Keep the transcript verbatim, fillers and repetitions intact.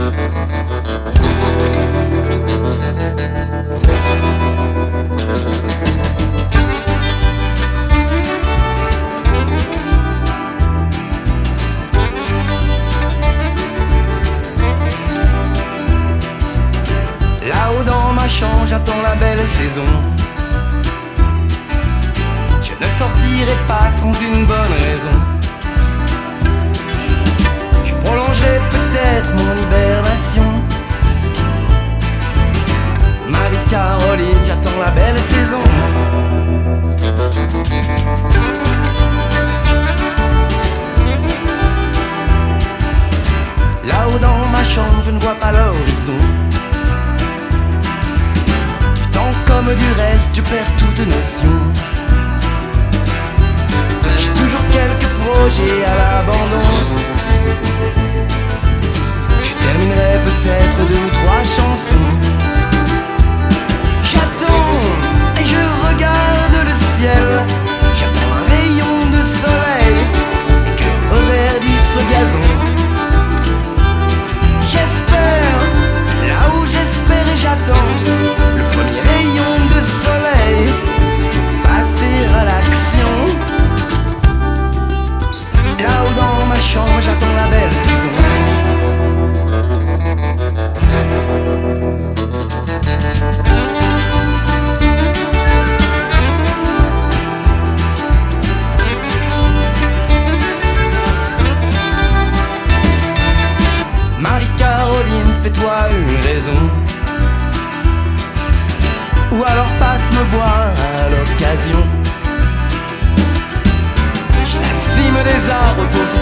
Là-haut dans ma chambre, j'attends la belle saison. Je ne sortirai pas sans une bonne raison. Je prolongerai peut-être mon hibernation. Marie-Caroline, j'attends la belle saison. Là-haut dans ma chambre, je ne vois pas l'horizon. Comme du reste, je perds toute notion. J'ai toujours quelques projets à l'abandon. Je terminerai peut-être deux ou trois chansons. J'attends et je regarde le ciel. J'attends un rayon de soleil et que reverdisse le gazon. J'espère, là où j'espère et j'attends le premier rayon de soleil, passer à l'action. Là-haut dans ma chambre, j'attends la belle saison. Marie-Caroline, fais-toi une raison. Ou alors passe me voir à l'occasion. J'ai la cime des arbres pour